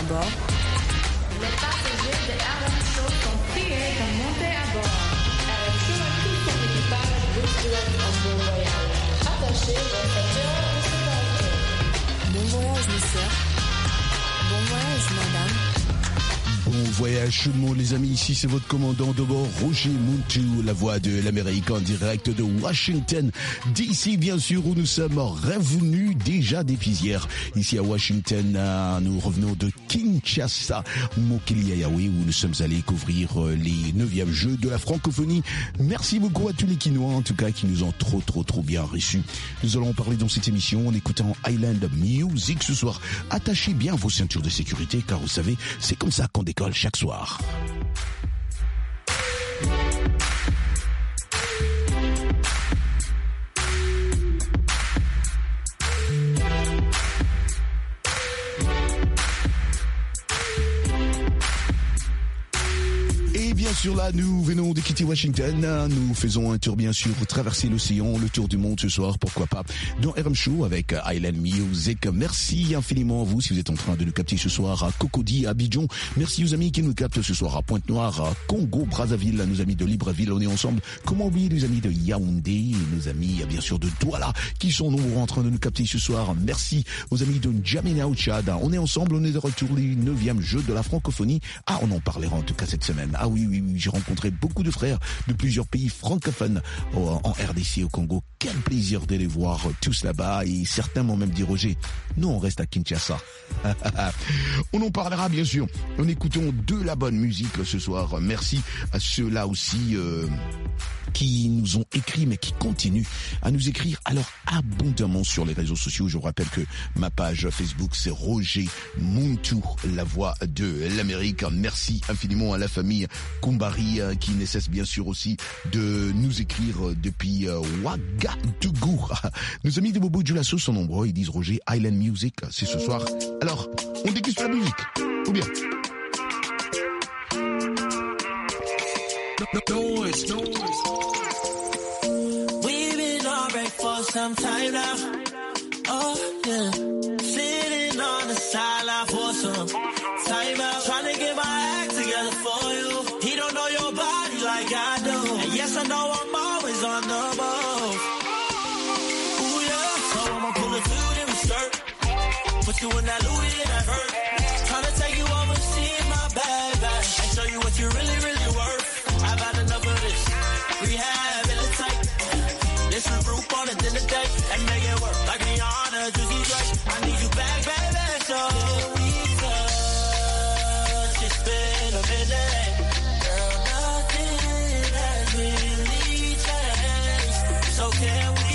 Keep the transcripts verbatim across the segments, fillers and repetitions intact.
bord. Les passagers de R M Show sont priés de monter à bord. R M Show et tout son équipage vous souhaitent un bon voyage. Attachez vos ceintures de sécurité. Bon voyage, mes sœurs. Bon voyage, madame. Bon voyage tout le monde les amis, ici c'est votre commandant de bord Roger Muntu, la voix de l'Amérique en direct de Washington D C bien sûr où nous sommes revenus déjà depuis hier. Ici à Washington, nous revenons de Kinshasa, Mokili-Yaoundé où nous sommes allés couvrir les neuvièmes Jeux de la francophonie. Merci beaucoup à tous les Kinois en tout cas qui nous ont trop trop trop bien reçus. Nous allons parler dans cette émission en écoutant Island Music ce soir. Attachez bien vos ceintures de sécurité car vous savez c'est comme ça qu'on décolle chaque soir. Bien sûr là, nous venons de quitter Washington, nous faisons un tour bien sûr, traverser l'océan, le tour du monde ce soir, pourquoi pas, dans R M Show avec Island Music. Merci infiniment à vous si vous êtes en train de nous capter ce soir à Cocody, à Abidjan. Merci aux amis qui nous captent ce soir à Pointe-Noire, à Congo, Brazzaville, nos amis de Libreville, on est ensemble. Comment oublier les amis de Yaoundé, nos amis bien sûr de Douala qui sont nombreux en train de nous capter ce soir. Merci aux amis de N'Djamena au Tchad. On est ensemble, on est de retour les neuvièmes Jeux de la francophonie. Ah, on en parlera en tout cas cette semaine. Ah oui, oui, oui, j'ai rencontré beaucoup de frères de plusieurs pays francophones en R D C au Congo. Quel plaisir de les voir tous là-bas et certains m'ont même dit Roger, nous on reste à Kinshasa. On en parlera bien sûr. En écoutons de la bonne musique ce soir. Merci à ceux-là aussi euh, qui nous ont écrit mais qui continuent à nous écrire alors abondamment sur les réseaux sociaux. Je vous rappelle que ma page Facebook c'est Roger Muntu, la voix de l'Amérique. Merci infiniment à la famille Kumbari qui ne cesse bien sûr aussi de nous écrire depuis euh, Ouagadougou. Nos amis de Bobo Dioulasso sont nombreux, ils disent Roger, Island Music, c'est ce soir. Alors, on déguste la musique, ou bien no, noise, noise. We've been alright for some time now. Oh yeah, sitting on the sideline for some time out, trying to get my act together for you. He don't know your body like I do, and yes I know I'm always on the move. Ooh yeah, so I'ma pull a suit and skirt, put you in that Louis and that hurt, trying to take you over, see my bag bag, and show you what you really really worth. I've had enough of this rehabilitate. This group on it in the day and make it work like Rihanna, Juicy Drake. I need you back, baby. So can we touch? It's been a minute, girl. Nothing has really changed. So can we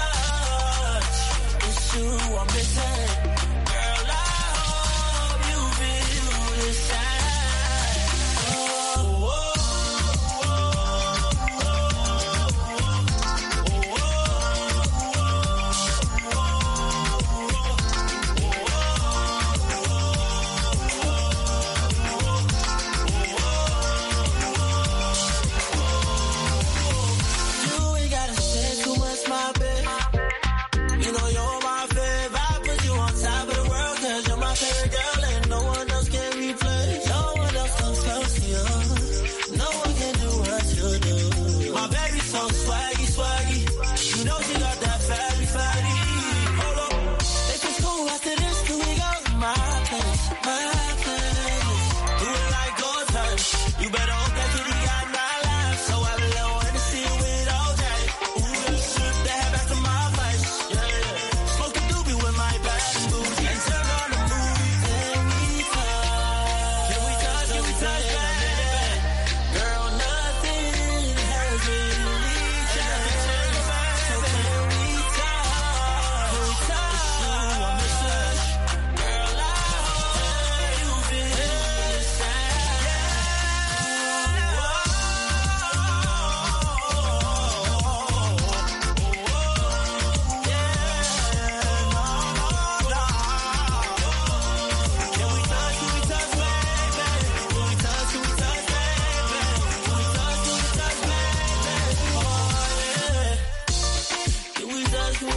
touch? It's you I'm missing, girl. I hope you feel the same.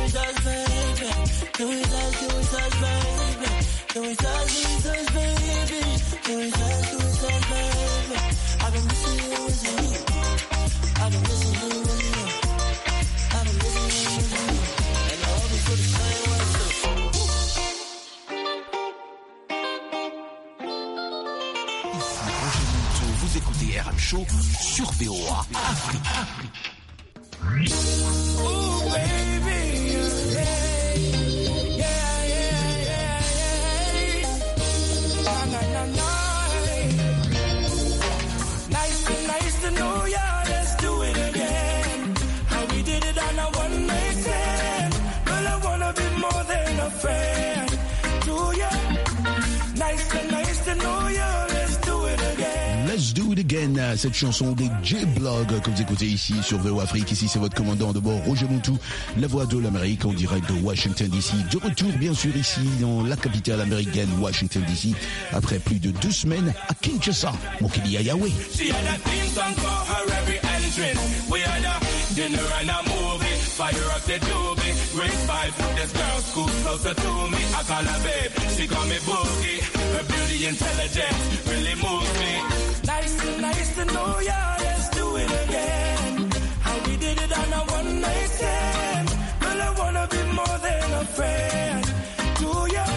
Can we touch, can we touch, baby? Can we touch, can we touch, baby? Vous écoutez R M Show sur V O A Afrique. Oh baby, yeah, yeah, yeah, yeah, yeah. Na, na, na, na. Nice to, nice to know ya. Let's do it again. How we did it on a one night stand. Girl, I wanna be more than a friend to ya. Nice to, nice to know ya. Let's do it again. Let's do it again, cette chanson des J-Blog que vous écoutez ici sur V O Afrique. Ici c'est votre commandant de bord Roger Montou, la voix de l'Amérique en direct de Washington D C. De retour bien sûr ici dans la capitale américaine Washington D C après plus de deux semaines à Kinshasa. Mokili Ayawe. She had a theme song for her every entrance. We had a dinner and a movie. Fire up the doobie. Great vibes. This girl school closer to me. I call her babe. She call me Boogie. Her beauty intelligence really moves me. Nice to, nice to know ya. Let's do it again. How we did it on a one night stand. Girl, I wanna be more than a friend to ya.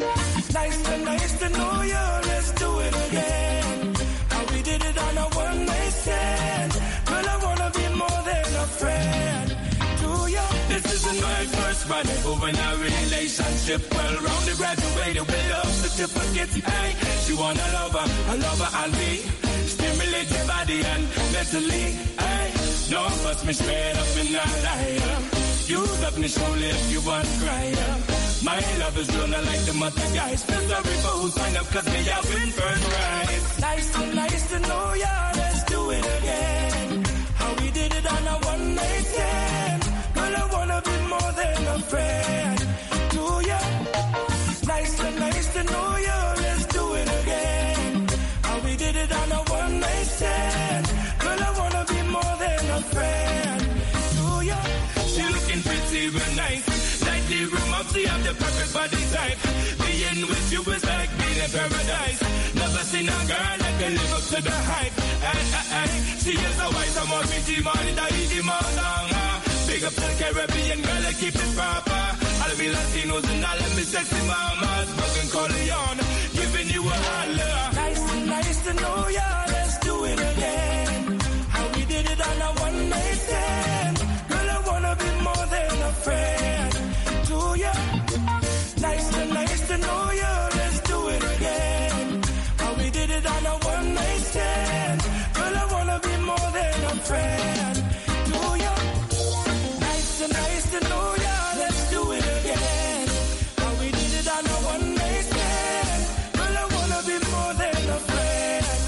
Nice to, nice to know ya. Let's do it again. How we did it on a one night stand. Girl, I wanna be more than a friend to ya. This isn't my first running over in a relationship. Well rounded, graduated with love certificate. Hey, she want a lover, a lover and me. Stimulate your body and mentally. Hey, no bust me straight up in a liar. You love me surely if you want cry. My love is real, not like the mother guys. Feel sorry for who signed up, cause me have been first right. Nice to, nice to know ya. Let's do it again. How we did it on a one night stand. Girl, I wanna be more than a friend to ya. Nice to, nice to know ya. Let's do it again. How we did it on a one night stand. Girl, I wanna be more than a friend to ya. She looking pretty real nice. Like the room up, she have the perfect body type. Being with you is like being in paradise. Never seen a girl that can live up to the hype. Ay, ay, ay. She is a white, I'm a pretty man, that eat him all down. Big up to the Caribbean girl, I keep it proper. All of me Latinos and all of me sexy mamas. Bugging Corleone, giving you a holler. Nice to, nice to know ya. Let's do it again. How we did it on a one night stand. Girl, I wanna be more than a friend to ya. Nice to, nice to know ya. Let's do it again. How we did it on a one night stand. Girl, I wanna be more than a friend to ya. Nice to, nice to know ya. Let's do it again. How we did it on a one night stand. Girl, I wanna be more than a friend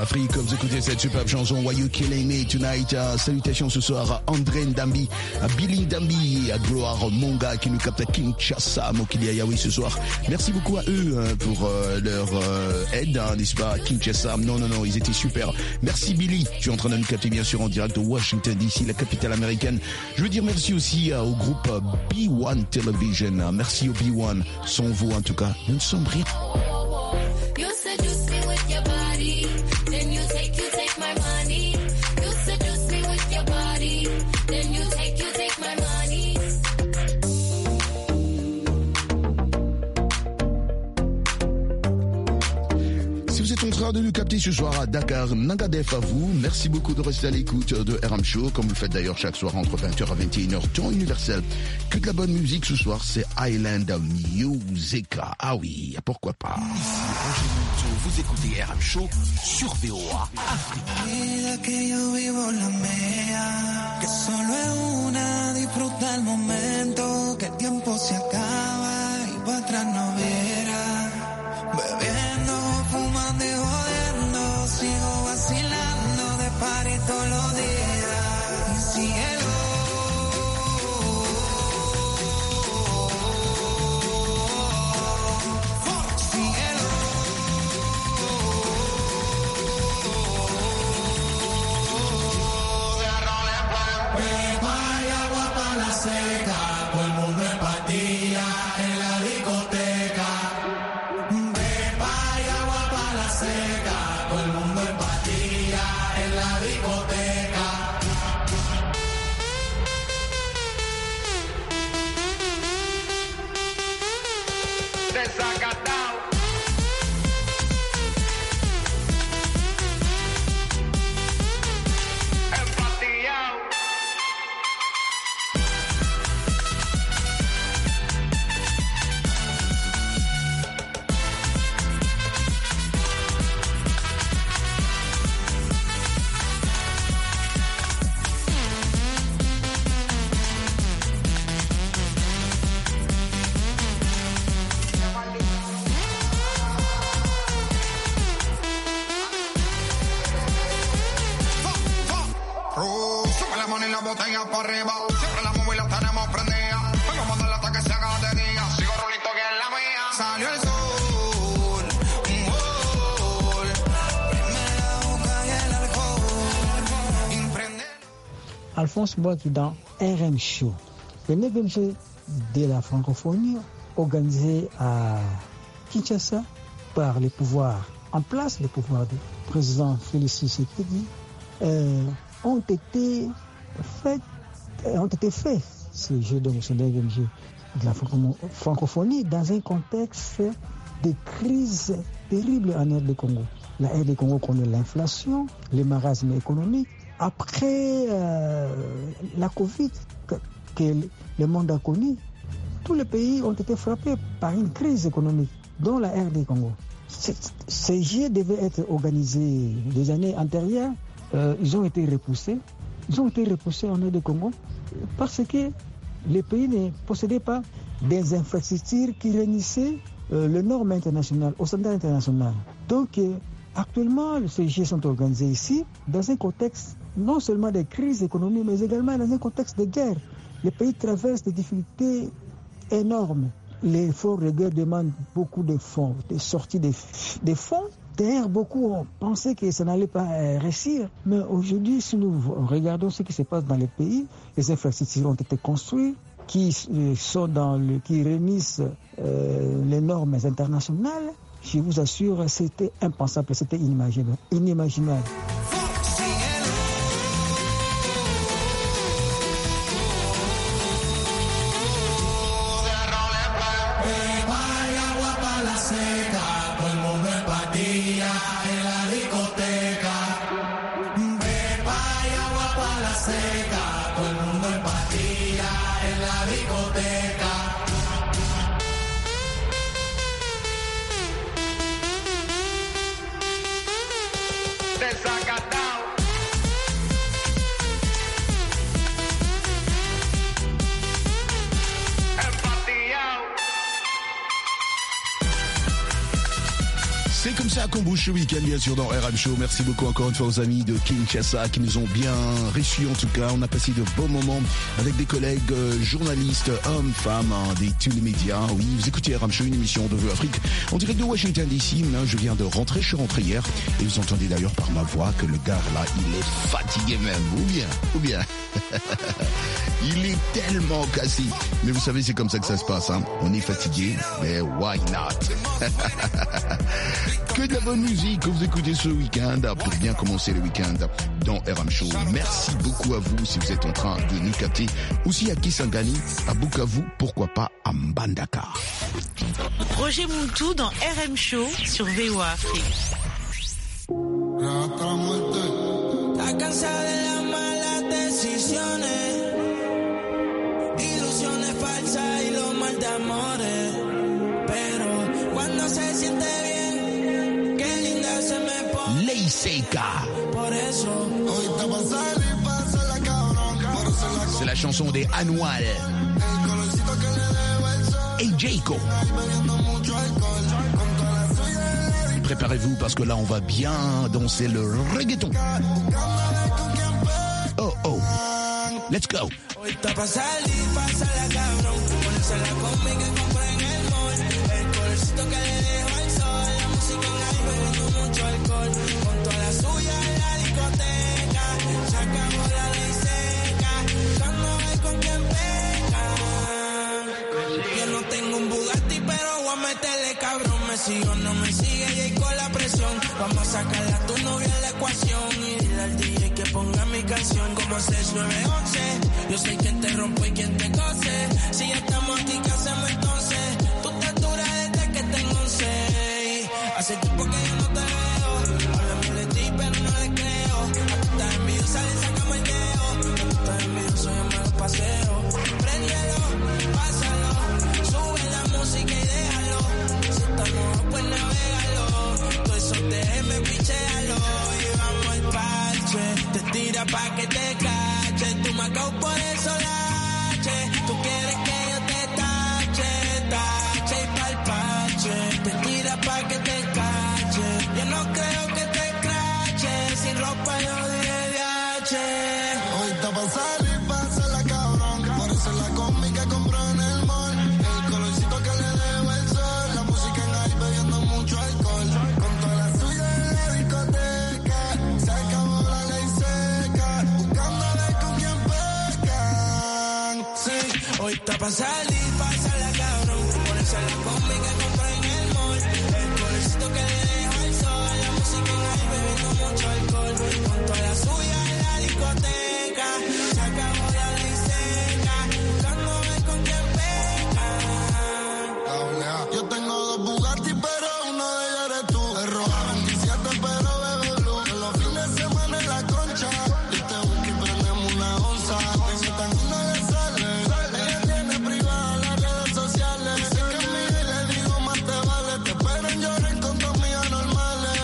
Afrique, comme vous écoutez cette superbe chanson Why You Killing Me Tonight. Uh, salutations ce soir à André Ndambi, à Billy Ndambi et à Gloire Monga qui nous capte à Kinshasa, Mokili Ayawi ce soir. Merci beaucoup à eux euh, pour euh, leur euh, aide, hein, n'est-ce pas, à Kinshasa. Non, non, non, ils étaient super. Merci Billy. Je suis en train de nous capter bien sûr en direct de Washington D C, la capitale américaine. Je veux dire merci aussi euh, au groupe euh, B one Television. Merci au B one. Sans vous en tout cas, nous ne sommes rien. You seduce me with your body, then you take, you take my money. You seduce me with your body, then you take, you take my money. Si vous êtes en train de nous capter ce soir à Dakar, Nangadef à vous. Merci beaucoup de rester à l'écoute de R M Show, comme vous le faites d'ailleurs chaque soir entre vingt heures à vingt et une heures, temps universel. Que de la bonne musique ce soir, c'est Island Music. Ah oui, pourquoi pas. Vous écoutez R M Show sur V O A Afrique. Vida que yo vivo la mía, que solo es una, disfruta el momento, que el tiempo se acaba y para atrás no verá. Bebiendo, fumando y jodiendo, sigo vacilando de party todos los días. Y cielo, cielo. Beba y agua para la seca, todo el mundo en pastilla en la discoteca. Beba y agua para la seca, todo el mundo en pastilla en la discoteca. Desacatado. Empatillado. Uh, sube la mano y la botella para arriba. Siempre la móvil la tenemos prendida. Vengo a mandarla hasta que se haga de día. Sigo rolito que es la mía. Salió el sol, un gol. Primera boca y el alcohol. Imprende. Alphonse Boaki dans R M Show, le neuvième jeu de la francophonie organisé à Kinshasa par les pouvoirs en place, les pouvoirs du président Félix Tshisekedi, euh, ont été faits, ont été faits ces jeux, donc ce neuvième jeu de la francophonie dans un contexte de crise terrible en R D Congo. La R D Congo connaît l'inflation, le marasme économique. Après euh, la Covid que, que le monde a connu, tous les pays ont été frappés par une crise économique, dont la R D Congo. Ces jeux devaient être organisés des années antérieures. Euh, ils ont été repoussés. Ils ont été repoussés en R D Congo parce que les pays ne possédaient pas des infrastructures qui réunissaient euh, les normes internationales, au standard international. Donc, euh, actuellement, ces jeux sont organisés ici dans un contexte non seulement de crise économique, mais également dans un contexte de guerre. Les pays traversent des difficultés énormes. L'effort de guerre demande beaucoup de fonds, des sorties de, de fonds. D'ailleurs, beaucoup ont pensé que ça n'allait pas euh, réussir. Mais aujourd'hui, si nous regardons ce qui se passe dans les pays, les infrastructures ont été construites, qui euh, sont dans le, qui réunissent euh, les normes internationales. Je vous assure, c'était impensable, c'était inimaginable. inimaginable. C'est comme comme ça qu'on bouge ce week-end, bien sûr, dans R M Show. Merci beaucoup encore une fois aux amis de Kinshasa qui nous ont bien reçus. En tout cas, on a passé de bons moments avec des collègues euh, journalistes, hommes, femmes, hein, des tous les médias. Oui, vous écoutez R M Show, une émission de Vœux Afrique en direct de Washington D C. Je viens de rentrer, je suis rentré hier. Et vous entendez d'ailleurs par ma voix que le gars là, il est fatigué même. Ou bien, ou bien. Il est tellement cassé. Mais vous savez, c'est comme ça que ça se passe. Hein. On est fatigué, mais why not? Que de la bonne musique que vous écoutez ce week-end pour bien commencer le week-end dans R M Show. Merci beaucoup à vous si vous êtes en train de nous capter. Aussi à Kisangani, à Bukavu, pourquoi pas à Mbandaka. Roger Muntu dans R M Show sur V O A Afrique. Está cansada de las malas decisiones, ilusiones falsas y los mal de amores. Pero cuando se siente bien, qué linda se me pone. Ley Seca. Por eso, hoy te va a salir, pásala cabrón. Por eso la C'est la chanson des Annual. el colorcito que le debo el sol. Et Jacob. Bebiendo mucho alcohol, con toda la suya en la Préparez-vous parce que là, on va bien danser le reggaeton. Oh, oh. Let's go. Hoy está pa' salir, pásala cabrón. Ponérsela conmigo que compré en el mall. El colorcito que le dejo al sol. La música en high, bebiendo mucho alcohol. Con toda la suya en la discoteca. Se acabó la ley seca. Cuando hay con quien peca. Yo no tengo un Bugatti, pero voy a meterle cabrón. Me sigo, no me sigue y con la presión. Vamos a sacarla a tu novia en la ecuación. Y dile al D J que ponga mi canción como seis nueve once. Yo sé quién te rompe y quién te cose. Si ya estamos aquí, ¿qué hacemos entonces? Tú estás dura desde que tengo un seis. Hace tiempo que yo no te veo. Háblame de ti, pero no le creo. A tú estás envidiosa, le sacamos el dedo. A tú estás envidioso, yo me lo paseo. Préndelo, pásalo. Sube la música y déjalo. Si estamos, pues navégalo. Todo eso déjeme, pichéalo. Y vamos al parche. Te tira pa' que te cache. Tú me acabo por eso lache. Tú quieres que yo te tache, tache y pa'l parche. Te tira pa' que te cache. Yo no creo que te crache. Sin ropa yo diré D H. Hoy está pa' salir, pásala cabrón. Por eso la combi que compró en el mall. El colorcito que le dejo el sol. La música en high, bebiendo mucho alcohol. Con toda la suya en la discoteca. Se acabó la ley seca. Buscando a ver con quién pecan. Sí, hoy está pa' salir, pásala cabrón. Ponerse la combi que compré en el mall. El colorcito que le dejo el sol. La música en high, bebiendo mucho alcohol. Con toda la suya en la discoteca. Se acabó la ley seca. Buscando a ver con quién pecan. Yo tengo dos Bugatti, pero uno de ellos eres tú. El rojo veintisiete, pero bebe blue. En los fines de semana en la concha. Yo te busco y prendemos una onza. Ese tan no le sale. Ella tiene privada las redes sociales. Sé que a mí le digo más te vale. Te espero en llorar con dos mías normales.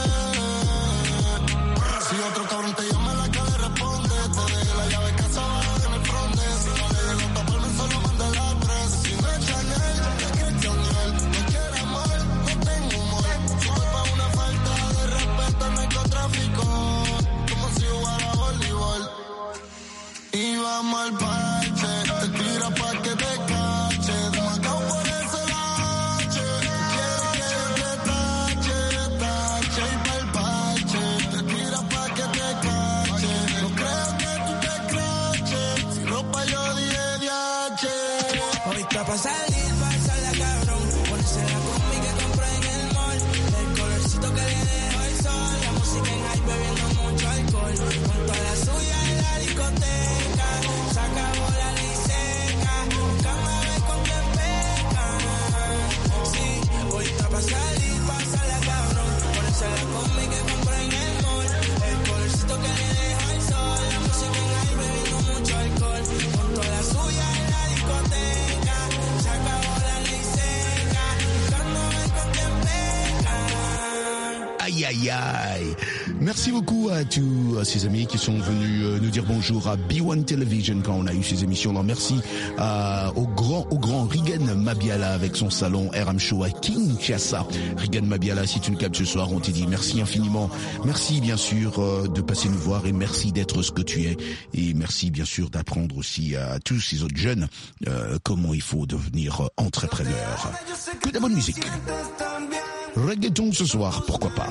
Si otro cabrón te llama, la cara responde. Te dejé la llave casa abajo en el fronte. Si no le llego a taparme, solo manda la tres. Si no es Chanel, es Christian Dior. No quiere amor, no tengo humor. Si voy pa' una falta de respeto al narcotráfico. Como si jugara voleibol. Y vamos al parche. Te tira pa' que te cache. Demacao por eso lache. Quiero que yo te tache, tache y pa'l parche. Te tira pa' que te cache. No creo que tú te craches. Sin ropa yo dije D H. Hoy está pa' salir, pásala cabrón. Ponerse la combi que compré en el mall. El colorcito que le dejo el sol. La música en high, bebiendo mucho alcohol. Con toda la suya en la discoteca. Se acabó la ley seca. Buscando a ver con quién pecan. Sí, hoy está pa' salir, pásala cabrón. Ponerse la combi que compré en el mall. El colorcito que le dejo el sol. La música en high, bebiendo mucho alcohol. Con toda la suya en la discoteca. Se acabó la ley seca. Buscando a ver con quién pecan. Aïe, aïe, aïe. Merci beaucoup à tous à ces amis qui sont venus euh, nous dire bonjour à B one Television quand on a eu ces émissions-là. Merci à, au grand, au grand Regan Mabiala avec son salon R M Show à Kinshasa. Regan Mabiala, si tu nous captes ce soir, on te dit merci infiniment. Merci bien sûr euh, de passer nous voir et merci d'être ce que tu es. Et merci bien sûr d'apprendre aussi à tous ces autres jeunes euh, comment il faut devenir entrepreneur. Que de la bonne musique. Reggaeton ce soir, pourquoi pas.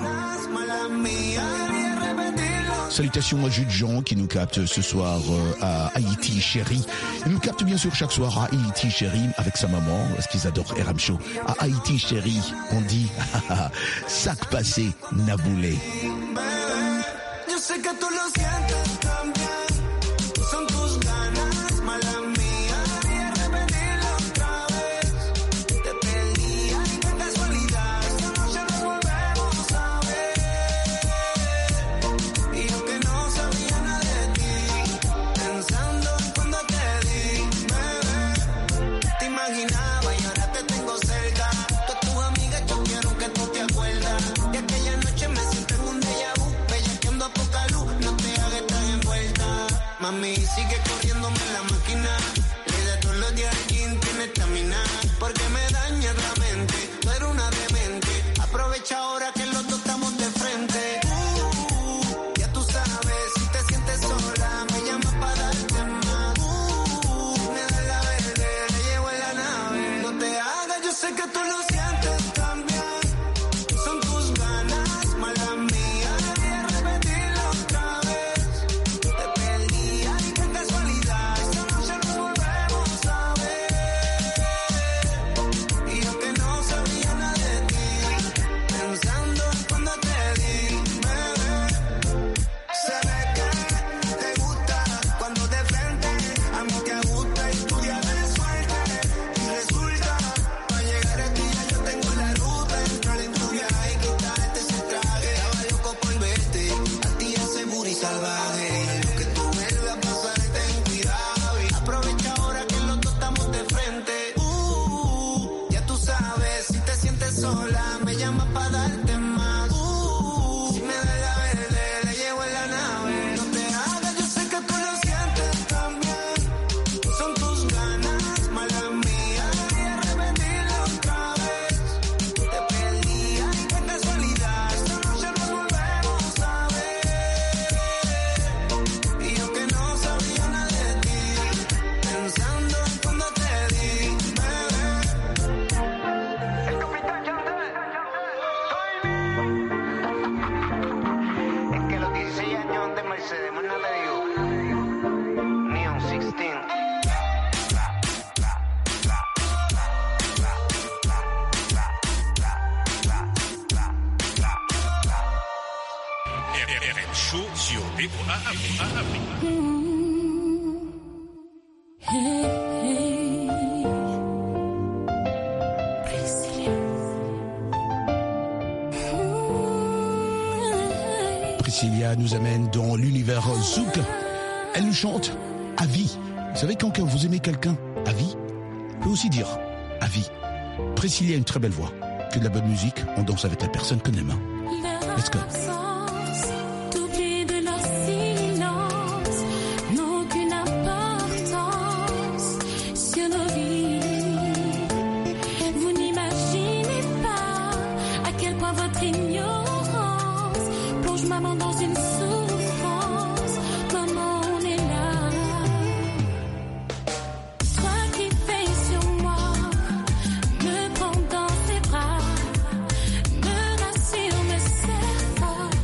Salutations à Jules Jean qui nous capte ce soir euh, à Haïti Chérie. Il nous capte bien sûr chaque soir à Haïti Chérie avec sa maman, parce qu'ils adorent R M Show. À Haïti Chérie, on dit sac passé, Naboulé. Yo sé que tú lo sientes también. Son tus ganas, mala mía. Y repetirlo otra vez. Te perdí, ay, qué casualidad. Esta noche nos volvemos a ver. Y yo que no sabía nada de ti, pensando en cuando te di, bebé. Te imaginaba y ahora te tengo cerca. Todas tus amigas yo quiero que tú te acuerdas. De aquella noche me siento en un déjà vu. Bellaqueando a poca luz, no te hagas estar envuelta. Mami, sigue corriéndome la máquina. Le da todos los días al gym, tiene estamina. Porque me dañas la mente, tú eres una demente. Aprovecha ahora que los dos estamos de frente. Uh, ya tú sabes, si te sientes sola, me llamas para darte más. Uh, me da la verde, le llevo en la nave. No te hagas, yo sé que tú lo sientes también. Son tus ganas, mala mía. Y repetirlo otra vez. Te perdí, ay, qué casualidad. Esta noche nos volvemos a ver. Y yo que no sabía nada de ti, pensando en cuando te di, bebé. Se ve que te gusta cuando de frente a mí te gusta y tu día de suerte. Y resulta, para llegar a ti ya yo tengo la ruta. Entrar en tu viaje y quitarte ese traje. Estaba loco por verte, a ti ese booty salvaje. Lo que tú vuelves a pasar, ten cuidado. Y aprovecha ahora que los dos estamos de frente. Uh, ya tú sabes, si te sientes sola, me llamas para darte más. Uh, si me da la verde, le llevo en la nave. No te hagas, yo sé que tú lo sientes también. Son tus ganas, mala mía. Y repetirlo otra vez. Te perdí, ay, qué casualidad. Esta noche nos volvemos a ver. Y yo que no sabía nada de ti, pensando en cuando te di, bebé. El capitán Yandel, es que los dieciséis años de Mercedes, más nada le digo. Neon dieciséis. R M Show sur V O A Afrique. Priscilla nous amène dans l'univers zouk. Elle nous chante à vie. Vous savez, quand vous aimez quelqu'un à vie, on peut aussi dire à vie. Priscilla a une très belle voix. Que de la bonne musique, on danse avec la personne qu'on aime. Let's go. T'oublies de leur silence, n'ont aucune importance sur nos vies. Vous n'imaginez pas à quel point votre ignorance plonge maman dans une souffrance. Maman, on est là. Toi qui veilles sur moi, me prends dans tes bras, me rassure, me serre fort.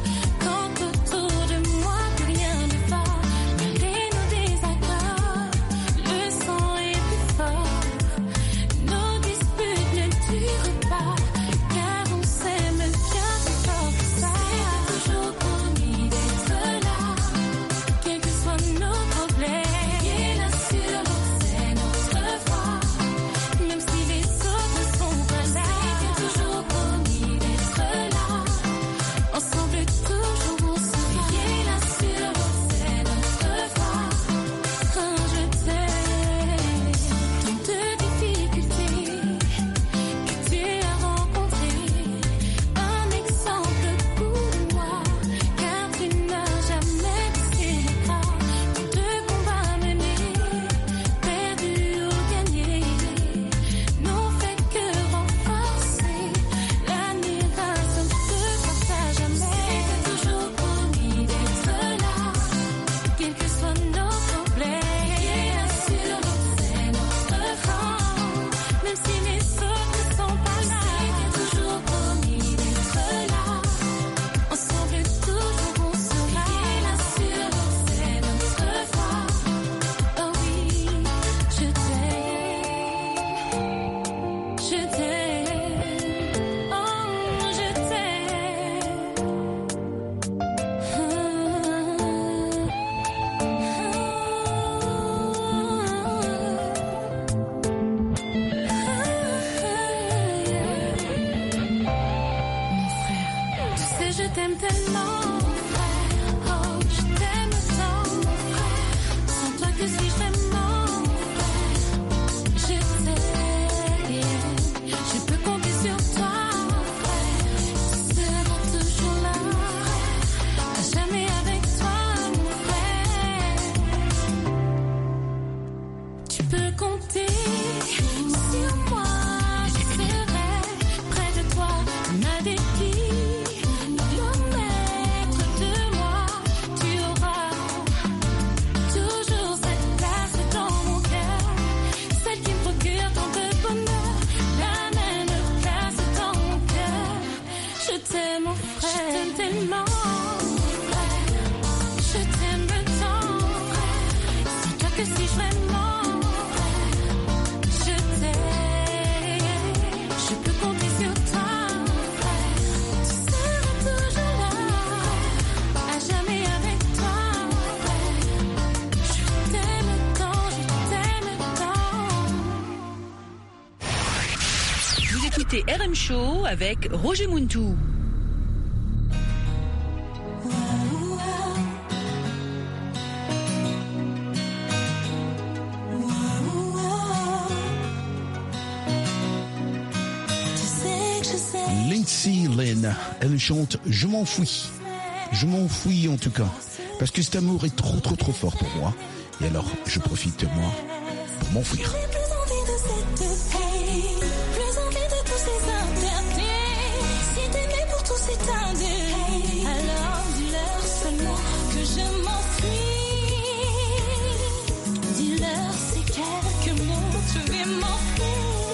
écoutez R M Show avec Roger Muntou. Lindsay Lynn, elle chante « Je m'enfuis ». Je m'enfuis en tout cas, parce que cet amour est trop trop trop fort pour moi. Et alors, je profite de moi pour m'enfuir. Alors dis-leur seulement que je m'enfuis. Dis-leur ces quelques mots, je vais m'enfuir.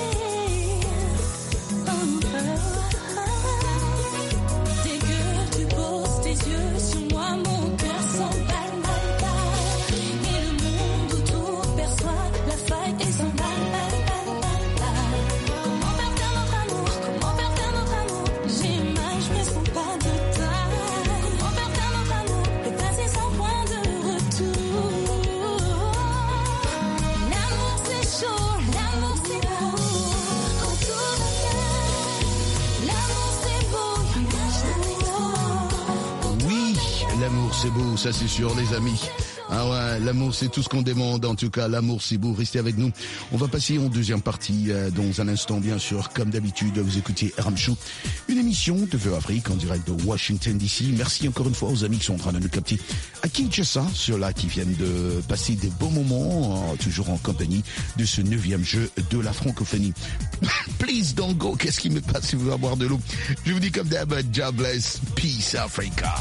Dès que tu poses tes yeux sur moi, mon cœur s'emballe, balle, balle. Et le monde autour perçoit la faille et s'emballe, balle, balle, balle. Comment perdre notre amour? Comment perdre notre amour? J'ai mal, je me sens pas de taille. Comment perdre notre amour? Le passé sans point de retour. L'amour c'est chaud, l'amour c'est beau. Quand tout va bien, l'amour c'est beau. Oui, l'amour c'est beau, ça c'est sûr les amis. Ah ouais, l'amour c'est tout ce qu'on demande, en tout cas l'amour c'est beau, restez avec nous. On va passer en deuxième partie euh, dans un instant bien sûr, comme d'habitude vous écoutez R M Show, une émission de V O Afrique en direct de Washington D C. Merci encore une fois aux amis qui sont en train de nous capter à Kinshasa, ceux-là qui viennent de passer des beaux moments, euh, toujours en compagnie de ce neuvième jeu de la francophonie. Please don't go, qu'est-ce qui me passe si vous voulez boire de l'eau? Je vous dis comme d'hab, God bless, peace Africa.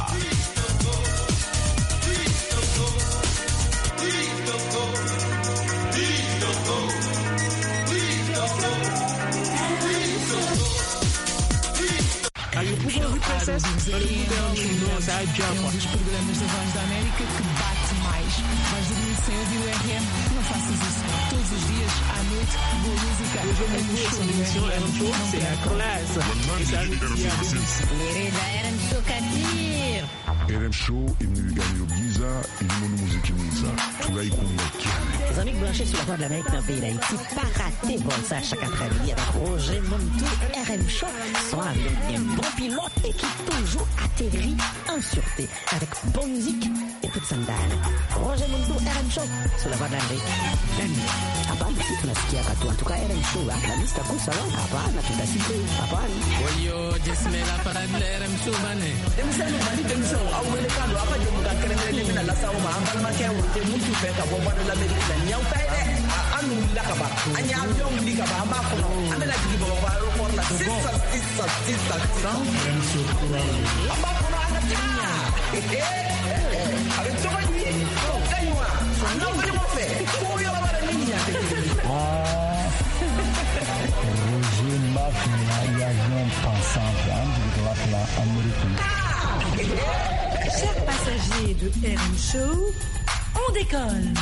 Aí o Google Princess, olha o Google, nossa, a Java. Um dos programas da Voz da América que bate mais. Vais dormir sem ouvir o R M? Não faças isso. Todos os dias, à noite, boa música. Hoje eu me essa émission R M Show, c'est la classe. Et ça, il y a L'Irida R M Show Kadir. R M Show imnigano byiza irimo n'umuziki mwiza turayikunda cyane. Les amis branchés sur la Voix de l'Amérique dans le pays d'Haïti, pas rater bon ça chaque après-midi avec Roger Muntou, R M Show, soit avec un bon pilote et qui toujours atterrit en sûreté avec bonne musique et toute sandale. Roger Muntou, R M Show, sur la Voix de l'Amérique. La nuit. Hapana, si tunasikia katu. En tout cas, R M Show, la liste à kusa là. Hapana, tutasikia. Hapana. Oyo, Jesmela para de R M Show, bane. Emisano, mali emisano, au mercado, apa je muka kerele mina la sauma, ambal ma ke wote mutu fe ka bo Voix de l'Amérique la nyau tay de. Anu la ka ba. Anya avion li ka ba amba ko no. Amela digi bo ba ro por la sisa sisa sisa. R M Show courage. Amba ko no ana tinya. Eh eh. Avec toi ni. Kaiwa. Non pas mo fe. Ko yo ba la niña. Ah. Roger Mafia, il y a un pensant de la américaine. Chers passagers de R M Show, on décolle.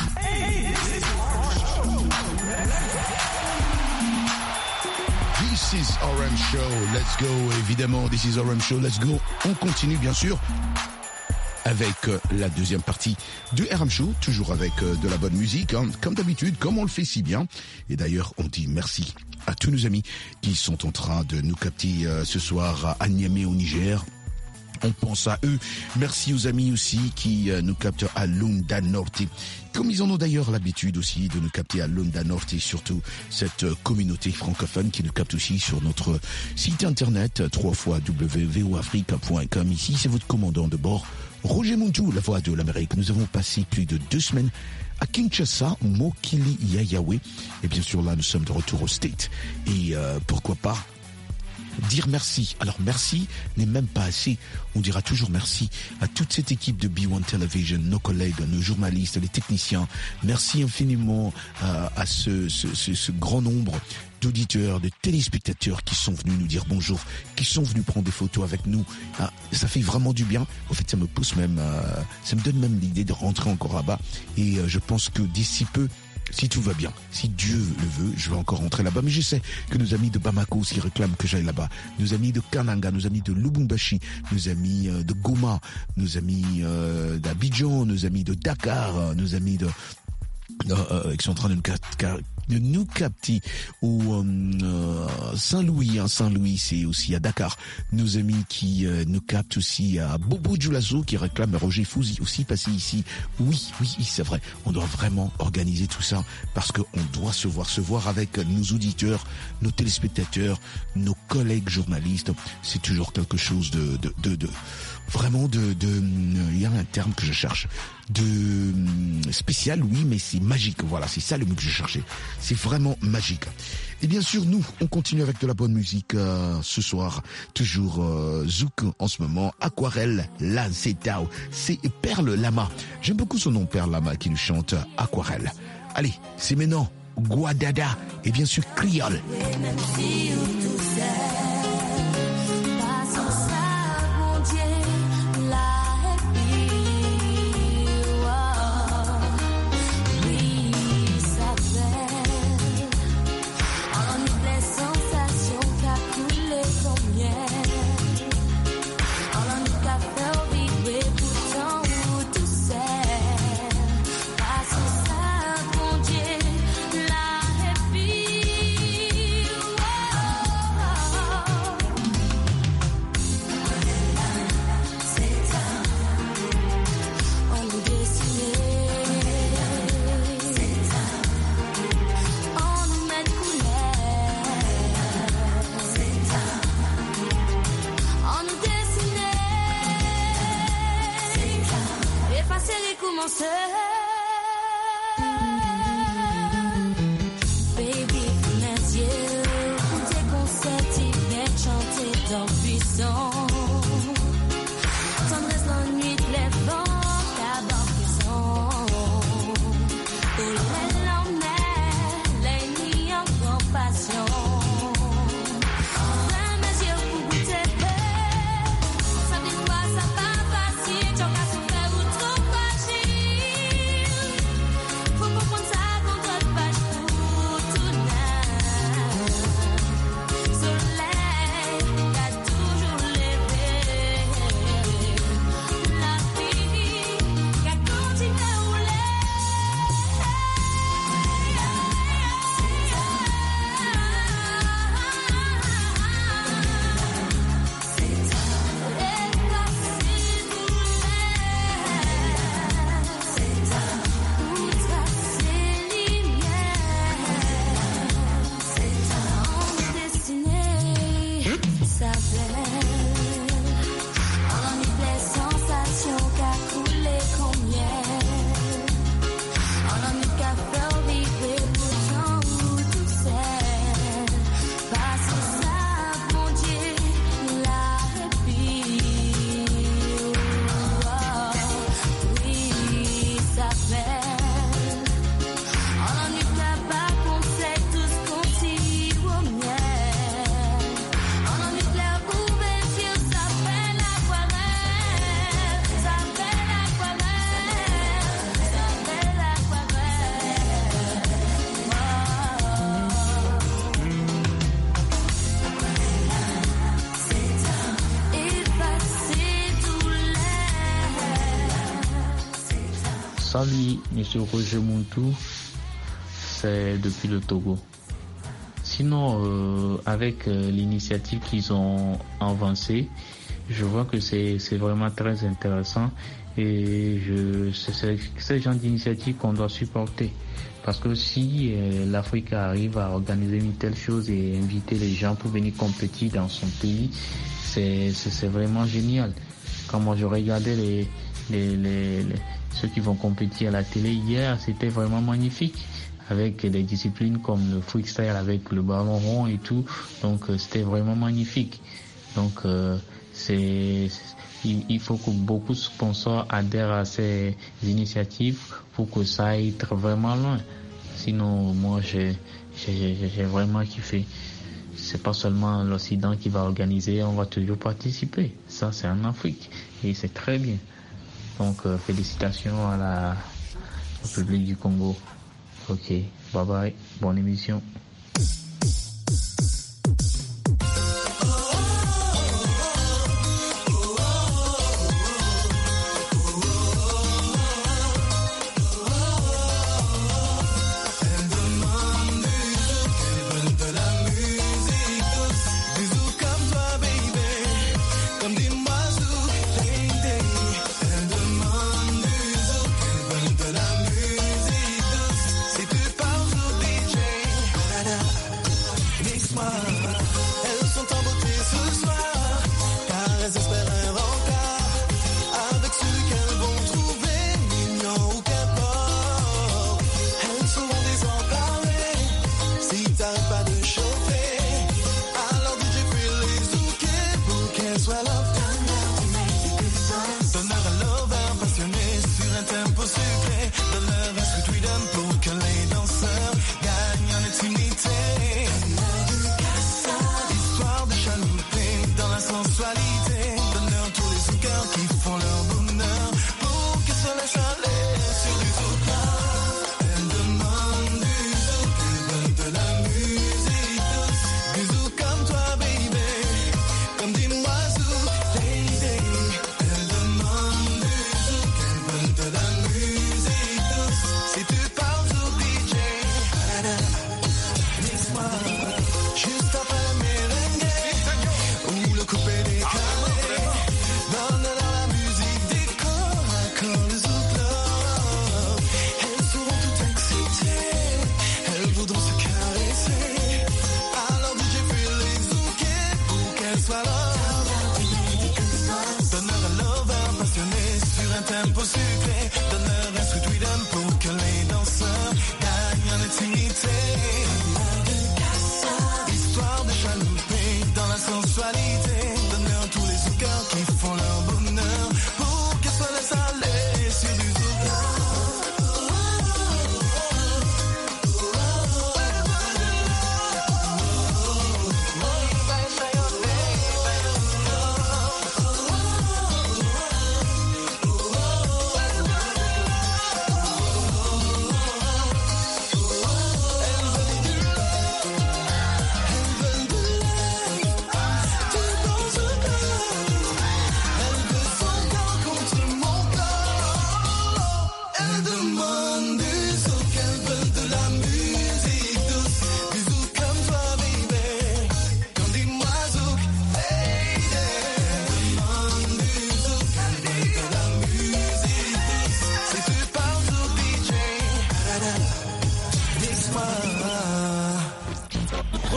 This is R M Show, let's go, évidemment, this is R M Show, let's go. On continue bien sûr avec euh, la deuxième partie de R M Show, toujours avec euh, de la bonne musique, hein, comme d'habitude, comme on le fait si bien. Et d'ailleurs, on dit merci à tous nos amis qui sont en train de nous capter euh, ce soir à Niamey au Niger. On pense à eux. Merci aux amis aussi qui euh, nous captent à Lunda Norte. Comme ils en ont d'ailleurs l'habitude aussi de nous capter à Lunda Norte et surtout cette euh, communauté francophone qui nous capte aussi sur notre site internet w w w point v o africa point com. Ici, c'est votre commandant de bord, Roger Muntou, la voix de l'Amérique. Nous avons passé plus de deux semaines à Kinshasa, Mokili Yayawe. Et bien sûr, là, nous sommes de retour au State. Et euh, pourquoi pas dire merci. Alors merci n'est même pas assez. On dira toujours merci à toute cette équipe de B one Television, nos collègues, nos journalistes, les techniciens. Merci infiniment euh, à ce, ce, ce, ce grand nombre d'auditeurs, de téléspectateurs qui sont venus nous dire bonjour, qui sont venus prendre des photos avec nous. Ah, ça fait vraiment du bien. En fait, ça me pousse même, euh, ça me donne même l'idée de rentrer encore là-bas. Et euh, je pense que d'ici peu, si tout va bien, si Dieu le veut, je vais encore rentrer là-bas. Mais je sais que nos amis de Bamako aussi réclament que j'aille là-bas. Nos amis de Kananga, nos amis de Lubumbashi, nos amis de Goma, nos amis euh, d'Abidjan, nos amis de Dakar, nos amis de euh, qui sont en train de nous, ca- de nous capter au euh, Saint-Louis. Hein, Saint-Louis, c'est aussi à Dakar. Nos amis qui euh, nous captent aussi à Bobo Djoulasso qui réclame Roger Fouzi aussi passé ici. Oui, oui, c'est vrai. On doit vraiment organiser tout ça parce qu'on doit se voir, se voir avec nos auditeurs, nos téléspectateurs, nos collègues journalistes. C'est toujours quelque chose de, de, de, de vraiment de, de, il y a un terme que je cherche, de spécial, oui, mais c'est magique. Voilà, c'est ça le mot que je cherchais. C'est vraiment magique. Et bien sûr, nous, on continue avec de la bonne musique euh, ce soir. Toujours euh, Zouk en ce moment. Aquarelle, La Zetao. C'est Perle Lama. J'aime beaucoup son nom, Perle Lama, qui nous chante Aquarelle. Allez, c'est maintenant Guadada et bien sûr Criole. Même si tout pas sans ça, mon Dieu, la vie, oui, ça fait. En les sensations qu'a coulé comme miel. En nous qu'a fait vibrer pourtant où tout c'est. Pas sans ça, mon Dieu, la vie, on nous dessinait, on nous met couleur, on nous dessinait, effacer les commenceurs. Baby, mes yeux, tes concerts, ils viennent chanter dans le buisson. Tendresse l'ennui de les vents, tabac prison. Pour les l'emmener, les nids en compassion. Ouvrir mes yeux pour goûter peu. Ça dit quoi, ça pas facile, j'en ai souffert ou trop fragile. Faut comprendre ça contre le page pour tout neuf. Soleil, qu'a toujours levé. La vie, qu'a continué à rouler. Salut, Monsieur Roger Montou, c'est depuis le Togo. Sinon, euh, avec euh, l'initiative qu'ils ont avancée, je vois que c'est c'est vraiment très intéressant et je c'est, c'est ce genre d'initiative qu'on doit supporter. Parce que si euh, l'Afrique arrive à organiser une telle chose et inviter les gens pour venir compétir dans son pays, c'est c'est, c'est vraiment génial. Quand moi je regardais les les, les, les ceux qui vont compétir à la télé hier, c'était vraiment magnifique. Avec des disciplines comme le freestyle avec le ballon rond et tout. Donc euh, c'était vraiment magnifique. Donc euh, c'est il, il faut que beaucoup de sponsors adhèrent à ces initiatives pour que ça aille vraiment loin. Sinon moi j'ai j'ai, j'ai vraiment kiffé. C'est pas seulement l'Occident qui va organiser, on va toujours participer. Ça c'est en Afrique et c'est très bien. Donc euh, félicitations à la République du Congo. Ok, bye bye, bonne émission.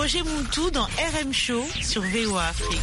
Roger Moutou dans R M Show sur V O A Afrique.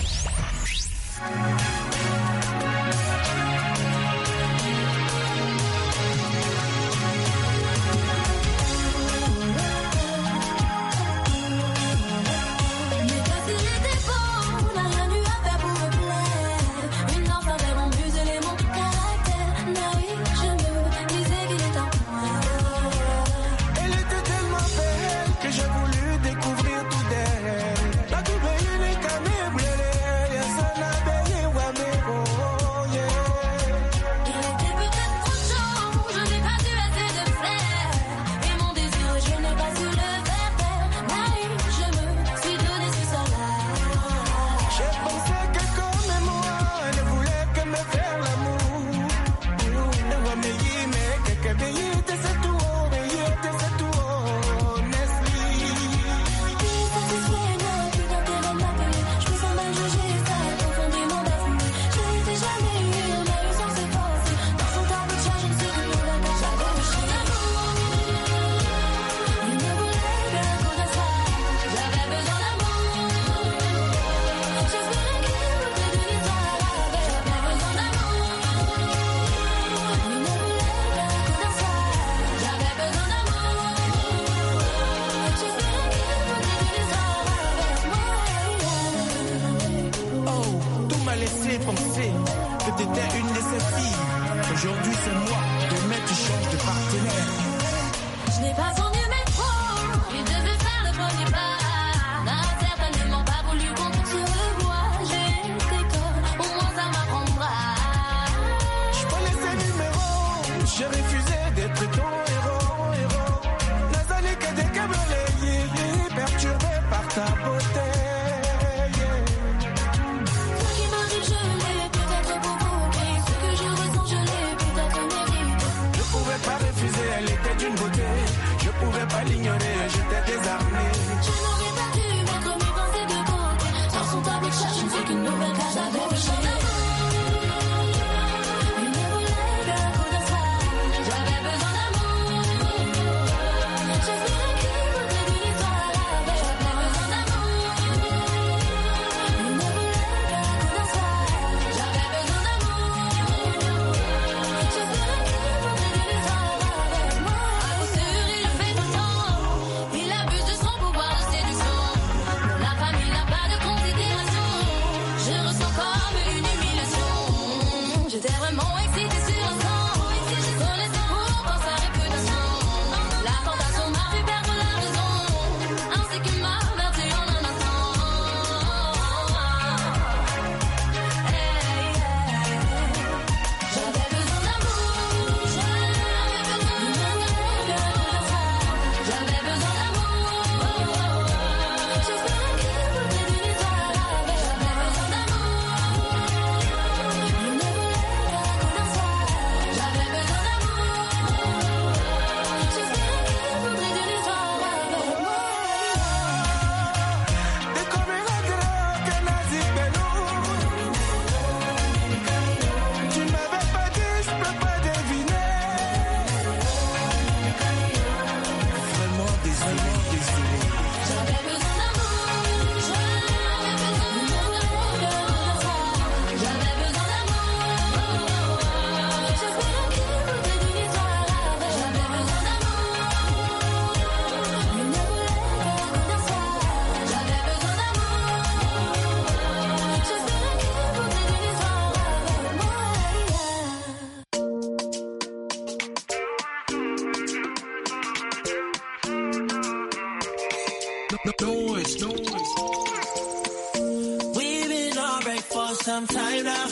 some time now.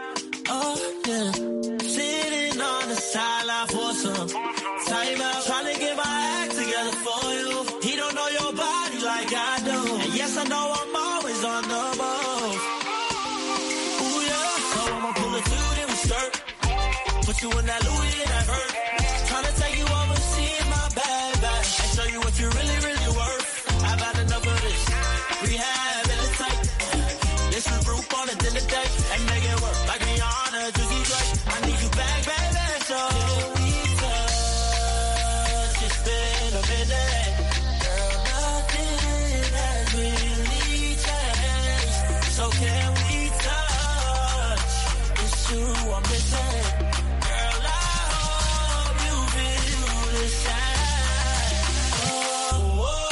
Oh, yeah. Sitting on the sideline for some time out. Trying to get my act together for you. He don't know your body like I do. And yes, I know I'm always on the move. Ooh, yeah. So I'ma pull a suit and we skirt. Put you in that Louis and that hurt. Trying to take you over, see my bag back. And show you what you really, really worth. I've had enough of this. Rehab in the tight. This is group on a dinner date. And make it work like Rihanna, Juicy J. I need you back, baby. So we touch. It's been a minute. Girl, nothing has been can we touch? It's true, I'm missing. Girl, I hope you feel the same. Oh, oh.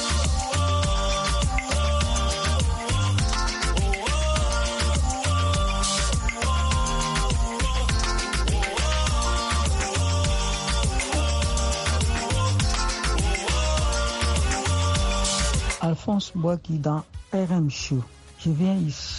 Alphonse Boaki dans R M Show. Je viens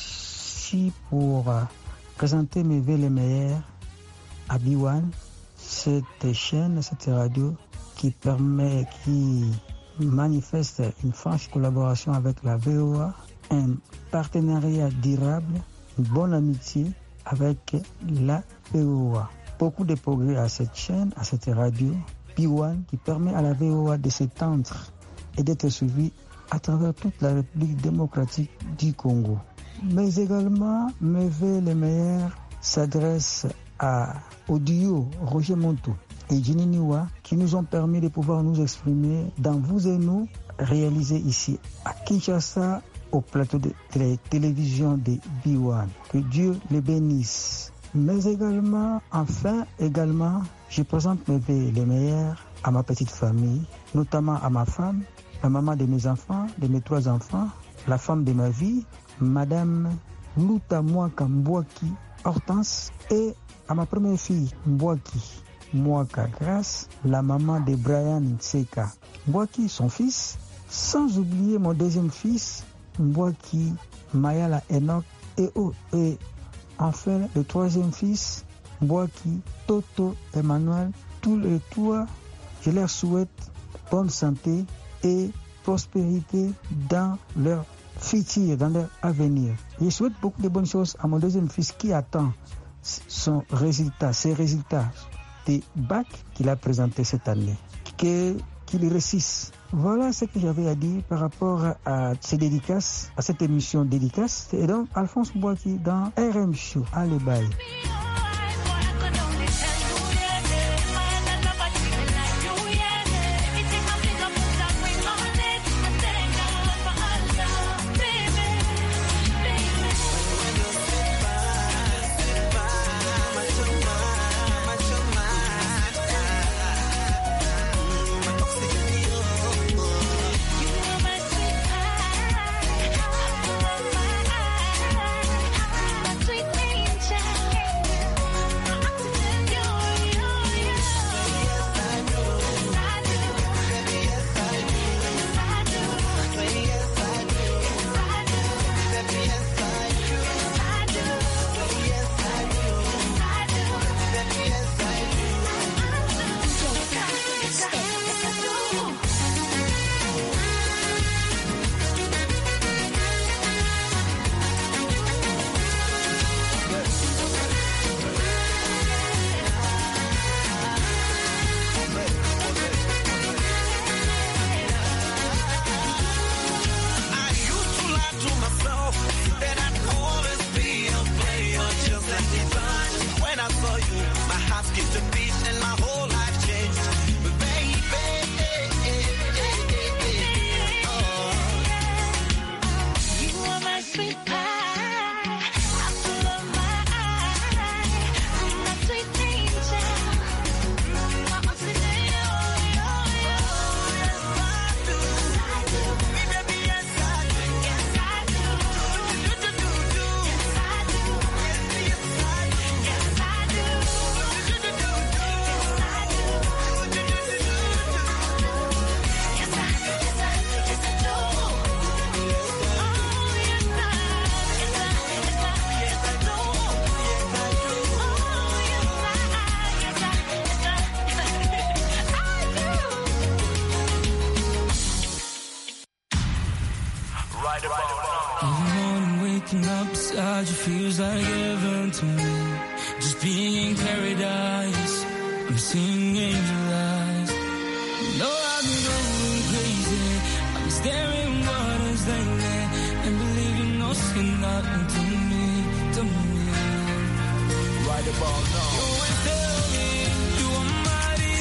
ici pour euh, présenter mes vœux les meilleurs à B un, cette chaîne, cette radio qui permet, qui manifeste une franche collaboration avec la V O A, un partenariat durable, une bonne amitié avec la V O A. Beaucoup de progrès à cette chaîne, à cette radio B un qui permet à la V O A de s'étendre et d'être suivie à travers toute la République démocratique du Congo. Mais également, mes vœux les meilleurs s'adressent à, au duo Roger Montou et Jenny Niwa qui nous ont permis de pouvoir nous exprimer dans Vous et Nous, réalisé ici à Kinshasa au plateau de la télévision de B un. Que Dieu les bénisse. Mais également, enfin, également, je présente mes vœux les meilleurs à ma petite famille, notamment à ma femme, la maman de mes enfants, de mes trois enfants, la femme de ma vie, Madame Luta Mwaka Mbwaki Hortense, et à ma première fille, Mbwaki Mwaka Grace, la maman de Brian Nseka Mbwaki, son fils, sans oublier mon deuxième fils, Mbwaki Mayala Enoch, et, oh, et enfin le troisième fils, Mbwaki Toto Emmanuel. Tous les trois, je leur souhaite bonne santé et prospérité dans leur futur, dans leur avenir. Je souhaite beaucoup de bonnes choses à mon deuxième fils qui attend son résultat, ses résultats des bacs qu'il a présentés cette année. Que, qu'il réussisse. Voilà ce que j'avais à dire par rapport à ces dédicaces, à cette émission dédicace. Et donc, Alphonse Boaki dans R M Show. Allez, bye. Waking up beside you feels like heaven to me. Just being in paradise, I'm seeing angel eyes. No, I've been going crazy. I'm staring waters lately, and believe you know, say nothing to me, to me. Right about now. You always tell me you are mighty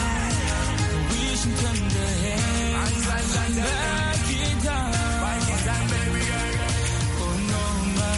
now. We should turn the hands back in time. Back in time, baby girl. Oh no, my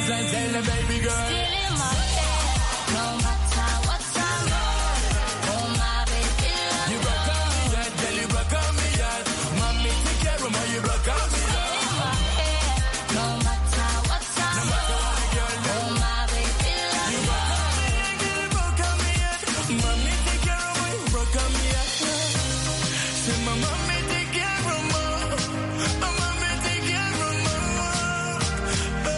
and tell the baby girl. Still in my head, no matter what time on. Oh my baby love. You broke on me, yeah, girl, you broke on me, yeah. Mommy, take care of me, you broke on me, yeah. Still in my head, no matter what time No matter what the girl do. oh my baby love. You broke on me, yeah, girl, you broke on me, yeah. Mommy, take care of me, you broke on me, yeah. Say my mommy, take care of me. My mommy, take care of me. Oh.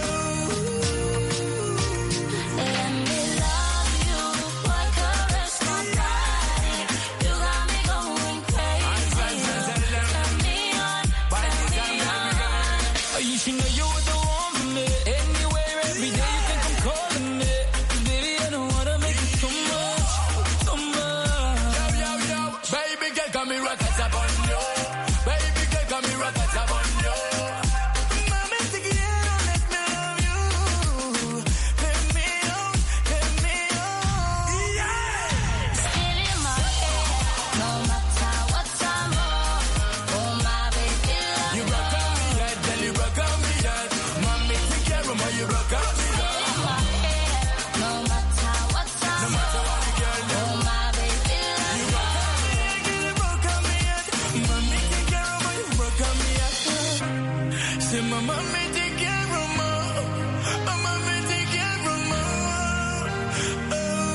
Let me love you, boy, caress my body. You got me going crazy. Turn me on, turn me on. You should know you were the one for me. Anywhere, every day you can come calling me. Baby, I don't wanna make it so much, so much. Yo, yo, yo, baby girl, come here, rock it up on you. Baby girl, come here, rock it up on you. Mami, te quiero, let me love you. Let me on, let me on. Yeah. Still in my head, no matter what time on. Oh my baby love. You rock on me, yeah, girl, you rock on me, yeah. Mommy, take care of me, you rock on me, yeah. In my head, no matter what No time matter what the girl do. oh my baby love. You rock on me, yeah, girl, you rock on me, yeah. Mommy, take care of me, you rock on me, yeah. Say my mommy, take care of me. My mommy, take care of me. Oh,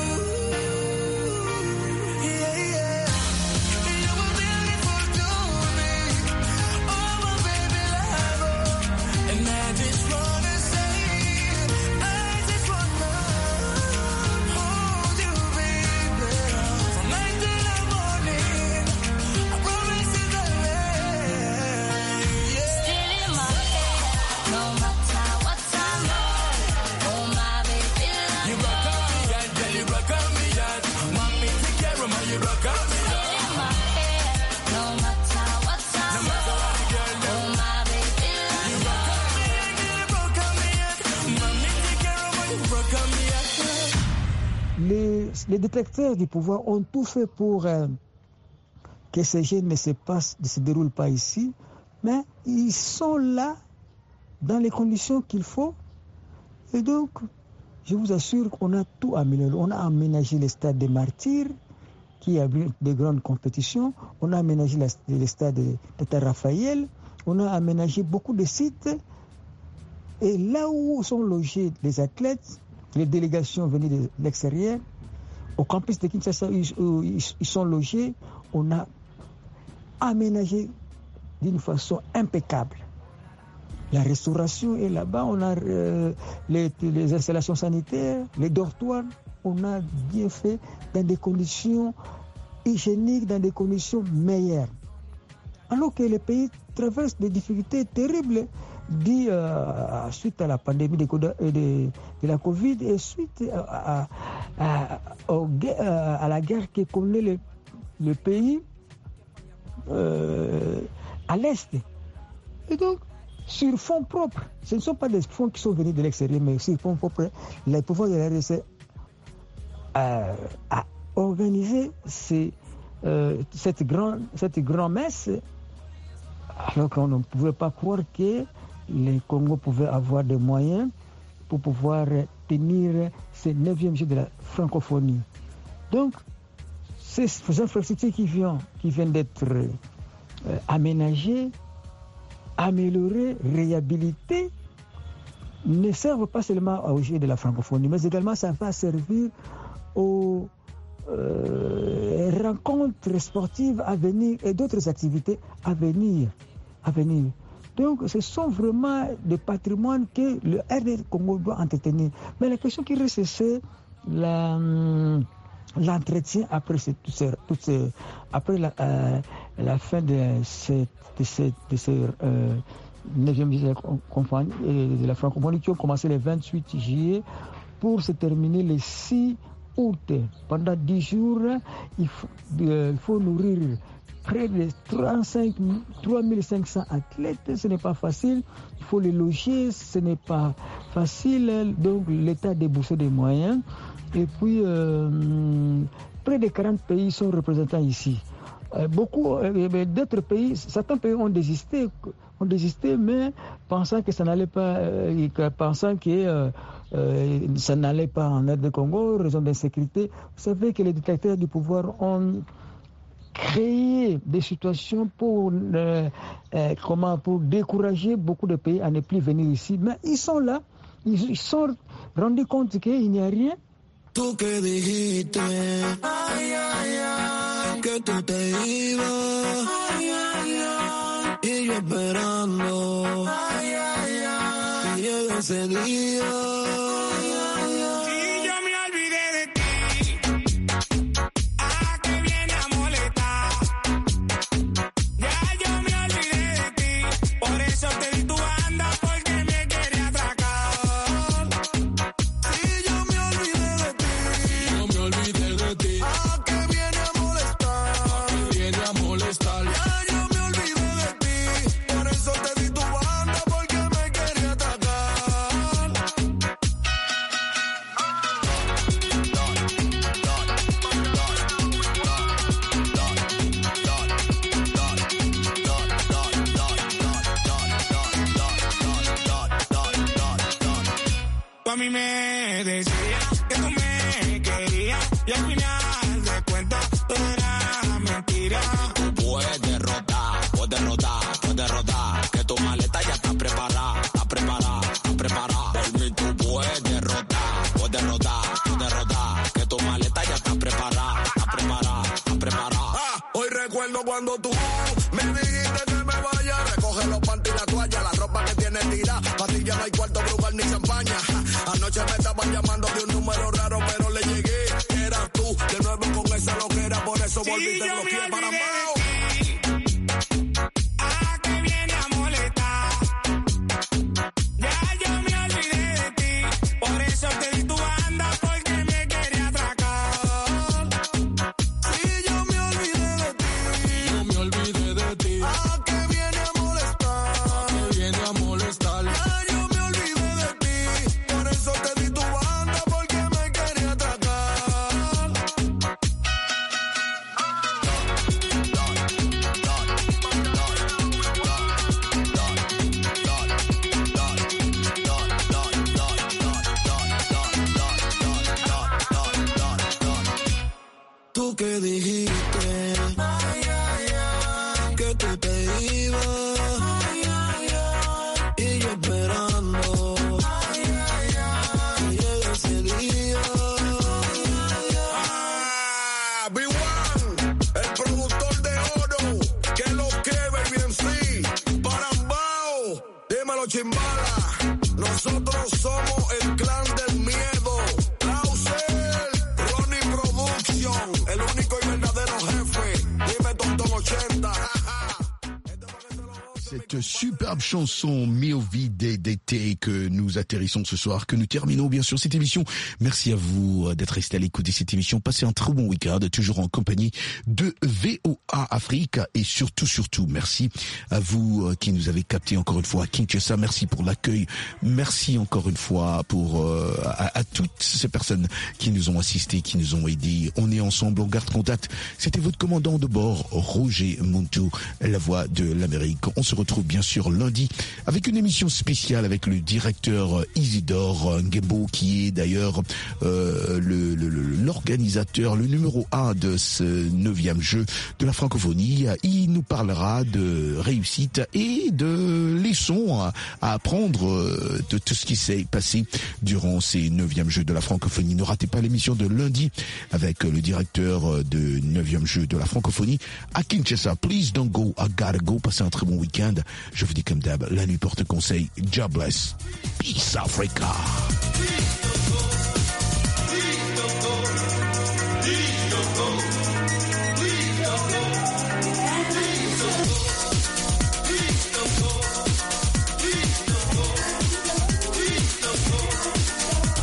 yeah, yeah. You were beautiful to me. Oh, my baby love. And I just wanna say, I just wanna hold you, baby. From night till the morning. I promise you that yeah. Still in my head, no matter what time on. Oh my baby love. You rock on me, yeah, girl, you rock on me, yeah. Mommy, take care of me, you rock on me, yeah. In my head, no matter what No time matter what the girl do. oh my baby love. You rock on me, yeah, girl, you rock on me, yeah. Mommy, take care of me, you rock on me, yeah. Les, les détecteurs du pouvoir ont tout fait pour euh, que ces gènes ne se, passent, ne se déroulent pas ici, mais ils sont là dans les conditions qu'il faut. Et donc, je vous assure qu'on a tout amélioré. On a aménagé les stades des martyrs, qui abritent de grandes compétitions. On a aménagé la- les stades de Tata Raphaël. On a aménagé beaucoup de sites. Et là où sont logés les athlètes, les délégations venues de l'extérieur, au campus de Kinshasa, ils, ils- ils sont logés, on a aménagé d'une façon impeccable. La restauration est là-bas, on a euh, les, les installations sanitaires, les dortoirs, on a bien fait dans des conditions hygiéniques, dans des conditions meilleures. Alors que le pays traverse des difficultés terribles dues euh, suite à la pandémie de, de, de, de la Covid et suite à, à, à, au, à la guerre que connaît le, le pays euh, à l'Est. Et donc, sur fonds propres, ce ne sont pas des fonds qui sont venus de l'extérieur, mais sur fonds propres, le pouvoir de la R D C euh, a organisé ces, euh, cette grande cette grand messe, alors qu'on ne pouvait pas croire que les Congos pouvaient avoir des moyens pour pouvoir tenir ce neuvième jour de la francophonie. Donc, ces infrastructures qui viennent, qui viennent d'être euh, aménagées, améliorées, réhabilitées, ne servent pas seulement au jeu de la francophonie, mais également ça va servir aux euh, rencontres sportives à venir et d'autres activités à venir. À venir. Donc, ce sont vraiment des patrimoines que le R D Congo doit entretenir. Mais la question qui reste, c'est la, l'entretien après, ces, toutes ces, toutes ces, après la, euh, la fin de cette de cette de ces, euh, neuvième de de la francophonie qui ont commencé le vingt-huit juillet pour se terminer le six août. Pendant dix jours, il faut, euh, il faut nourrir près de trois mille cinq cents athlètes. Ce n'est pas facile. Il faut les loger. Ce n'est pas facile. Donc l'État a déboursé des moyens. Et puis, euh, près de quarante pays sont représentants ici. Euh, beaucoup euh, d'autres pays, certains pays ont désisté, ont désisté, mais pensant que ça n'allait pas, euh, pensant que euh, euh, ça n'allait pas en R D Congo, raison d'insécurité. Vous savez que les dictateurs du pouvoir ont créé des situations pour euh, euh, comment pour décourager beaucoup de pays à ne plus venir ici. Mais ils sont là, ils, ils sont rendus compte qu'il n'y a rien. Tú que dijiste, ay, ay, ay, que tú te ibas, ay, ay, ay, y yo esperando, ay, ay, ay, y llega ese día, ay, ay, ay, y yo me olvidé de ti, ah, que viene a molestar, ya yo me olvidé de ti, por eso te di tu banda, porque me quería atracar, sí, yo me olvidé de ti. No me olvidé de ti. Ah, que viene a molestar. Ah, que viene a molestar. Ya yo me olvidé de ti. Por eso te di tu banda, porque me quería atacar. Tú a mí me decías que tú me querías y al final de cuentas todo era mentira. Tú puedes derrotar, puedes derrotar, puedes derrotar, que tu maleta ya está preparada, está preparada, está preparada. Por mí tú puedes derrotar, puedes derrotar, puedes derrotar, que tu maleta ya está preparada, está preparada, está preparada. Ah, hoy recuerdo cuando tú me dijiste que me vaya, recoge los panty y la toalla, la ropa que tienes tira, para ti ya no hay cuarto, brugal ni champaña. Anoche me estaban llamando de un número raro, pero le llegué. Eras tú, de nuevo con esa loquera, por eso sí, volví te bloqueé para Mao. Ah, que viene a molestar. Ya yo me olvidé de ti, por eso te di tu banda, porque me quería atracar. Sí, yo me olvidé de ti. Yo me olvidé de ti. Ah, que viene a molestar. Ah, que viene a molestar. Ya yo me olvidé de ti, por eso te di tu banda, porque me quería atracar. Tú que dijiste, ay, ay, ay, que tú te ibas, ay, ay, ay, y yo esperando, ay, ay, ay, que llegue ese día, ay, ay, ay. Ah, B uno, el productor de oro, que lo que baby en sí, Parambao, dímelo Chimbala, nosotros somos el clan del miedo, Clausel, Ronnie Production, el único y verdadero jefe, dime Tonton ochenta. Cette superbe chanson Miovide d'été que nous atterrissons ce soir, que nous terminons bien sûr cette émission. Merci à vous d'être resté à l'écoute de cette émission. Passez un très bon week-end, toujours en compagnie de V O A Afrique et surtout, surtout, merci à vous qui nous avez capté encore une fois à Kinshasa. Merci pour l'accueil. Merci encore une fois pour euh, à, à toutes ces personnes qui nous ont assistés, qui nous ont aidés. On est ensemble, on garde contact. C'était votre commandant de bord, Roger Muntu, la voix de l'Amérique. On se retrouve bien sûr lundi avec une émission spéciale avec le directeur Isidore Ngembo qui est d'ailleurs euh, le, le, l'organisateur, le numéro un de ce neuvième jeu de la francophonie. Il nous parlera de réussite et de leçons à, à apprendre de tout ce qui s'est passé durant ces neuvième jeux de la francophonie. Ne ratez pas l'émission de lundi avec le directeur de neuvième jeu de la francophonie à Kinshasa. Please don't go, I gotta go. Passez un très bon week-end. Je vous dis comme d'hab, la nuit porte conseil. God bless. Peace Africa.